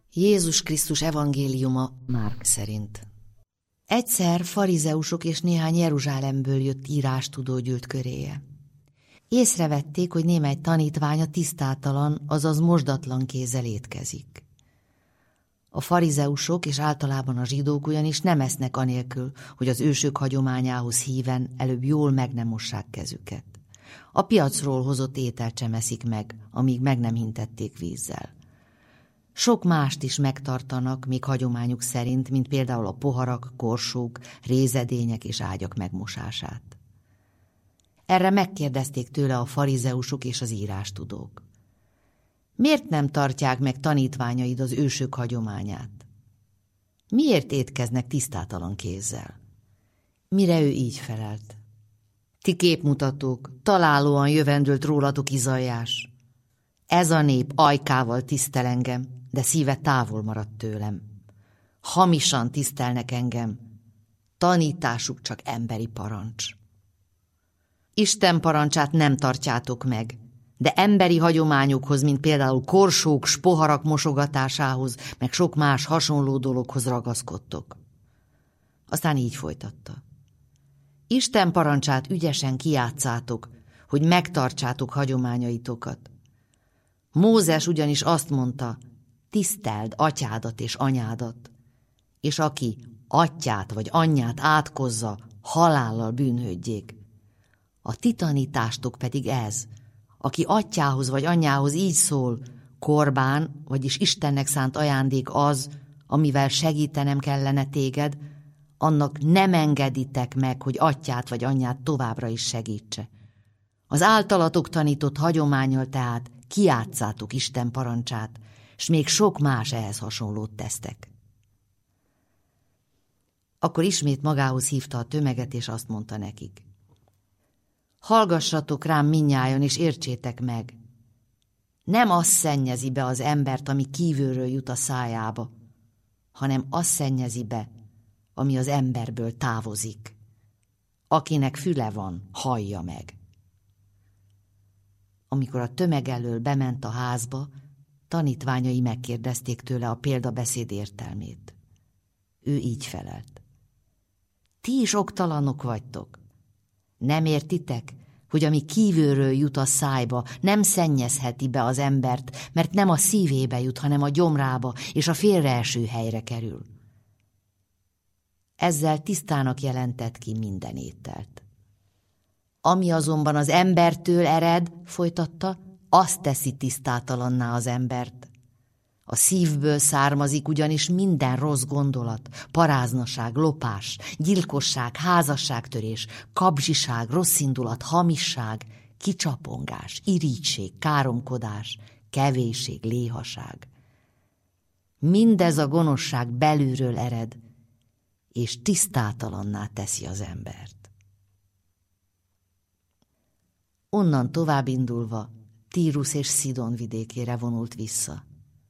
Jézus Krisztus evangéliuma Márk szerint. Egyszer farizeusok és néhány Jeruzsálemből jött írástudó gyűlt köréje. Észrevették, hogy némely tanítványa tisztátalan, azaz mosdatlan kézzel étkezik. A farizeusok és általában a zsidók ugyanis nem esznek anélkül, hogy az ősök hagyományához híven előbb jól meg nem mossák kezüket. A piacról hozott ételt sem eszik meg, amíg meg nem hintették vízzel. Sok mást is megtartanak, még hagyományuk szerint, mint például a poharak, korsók, rézedények és ágyak megmosását. Erre megkérdezték tőle a farizeusok és az írástudók. Miért nem tartják meg tanítványaid az ősök hagyományát? Miért étkeznek tisztátalan kézzel? Mire ő így felelt. Ti képmutatók, találóan jövendőlt rólatok izajás. Ez a nép ajkával tisztel engem, de szíve távol maradt tőlem. Hamisan tisztelnek engem, tanításuk csak emberi parancs. Isten parancsát nem tartjátok meg, de emberi hagyományokhoz, mint például korsók, poharak mosogatásához, meg sok más hasonló dologhoz ragaszkodtok. Aztán így folytatta. Isten parancsát ügyesen kijátszátok, hogy megtartsátok hagyományaitokat. Mózes ugyanis azt mondta, tiszteld atyádat és anyádat, és aki atyát vagy anyját átkozza, halállal bűnhődjék. A ti tanítástok pedig ez, aki atyához vagy anyjához így szól, korbán, vagyis Istennek szánt ajándék az, amivel segítenem kellene téged, annak nem engeditek meg, hogy atyát vagy anyját továbbra is segítse. Az általatok tanított hagyománnyal tehát kijátszátok Isten parancsát, s még sok más ehhez hasonlót tesztek. Akkor ismét magához hívta a tömeget, és azt mondta nekik. Hallgassatok rám mindnyájan, és értsétek meg. Nem az szennyezi be az embert, ami kívülről jut a szájába, hanem az szennyezi be, ami az emberből távozik. Akinek füle van, hallja meg. Amikor a tömeg elől bement a házba, tanítványai megkérdezték tőle a példabeszéd értelmét. Ő így felelt. Ti is oktalanok vagytok. Nem értitek, hogy ami kívülről jut a szájba, nem szennyezheti be az embert, mert nem a szívébe jut, hanem a gyomrába, és a félreeső helyre kerül. Ezzel tisztának jelentett ki minden ételt. Ami azonban az embertől ered, folytatta, azt teszi tisztátalanná az embert. A szívből származik ugyanis minden rossz gondolat, paráznaság, lopás, gyilkosság, házasságtörés, kapzsiság, rosszindulat, hamisság, kicsapongás, irigység, káromkodás, kevésség, léhaság. Mindez a gonoszság belülről ered, és tisztátalanná teszi az embert. Onnan tovább indulva Tírus és Szidon vidékére vonult vissza.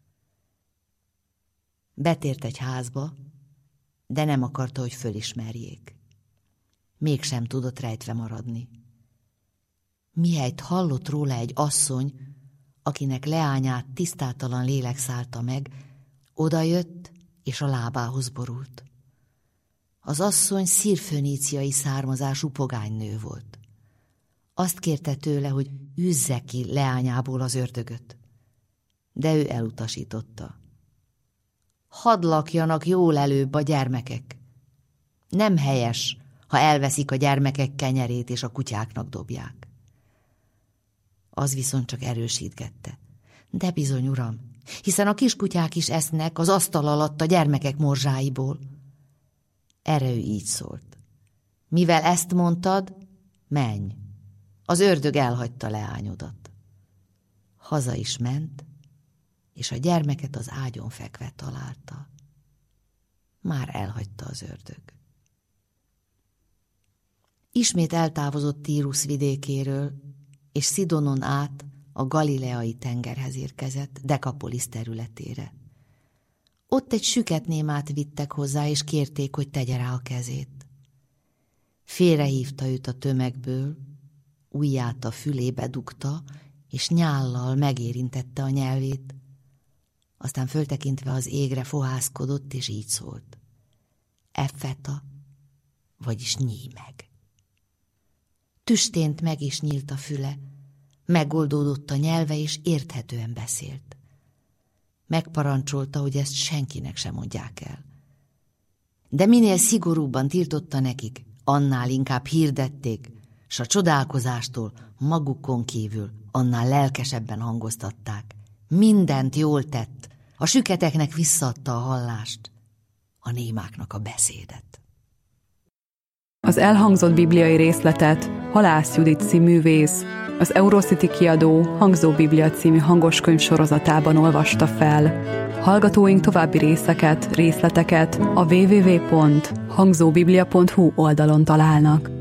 Betért egy házba, de nem akarta, hogy fölismerjék. Mégsem tudott rejtve maradni. Mihelyt hallott róla egy asszony, akinek leányát tisztátalan lélek szállta meg, odajött és a lábához borult. Az asszony szírföníciai származású pogánynő volt. Azt kérte tőle, hogy űzze ki leányából az ördögöt, de ő elutasította. Hadd lakjanak jól előbb a gyermekek. Nem helyes, ha elveszik a gyermekek kenyerét és a kutyáknak dobják. Az viszont csak erősítgette. De bizony, uram, hiszen a kiskutyák is esznek az asztal alatt a gyermekek morzsáiból. Erre ő így szólt. Mivel ezt mondtad, menj, az ördög elhagyta leányodat. Haza is ment, és a gyermeket az ágyon fekve találta. Már elhagyta az ördög. Ismét eltávozott Tírus vidékéről, és Szidonon át a Galileai tengerhez érkezett, Dekapolisz területére. Ott egy süketnémát vittek hozzá, és kérték, hogy tegye rá a kezét. Félrehívta őt a tömegből, ujját a fülébe dugta, és nyállal megérintette a nyelvét. Aztán föltekintve az égre fohászkodott, és így szólt. Effeta, vagyis nyíj meg. Tüstént meg is nyílt a füle, megoldódott a nyelve, és érthetően beszélt. Megparancsolta, hogy ezt senkinek sem mondják el. De minél szigorúbban tiltotta nekik, annál inkább hirdették, s a csodálkozástól magukon kívül annál lelkesebben hangoztatták. Mindent jól tett, a süketeknek visszaadta a hallást, a némáknak a beszédet. Az elhangzott bibliai részletet Halász Judit cíművész, az Eurocity kiadó Hangzó Biblia című hangoskönyv sorozatában olvasta fel. Hallgatóink további részleteket a www.hangzóbiblia.hu oldalon találnak.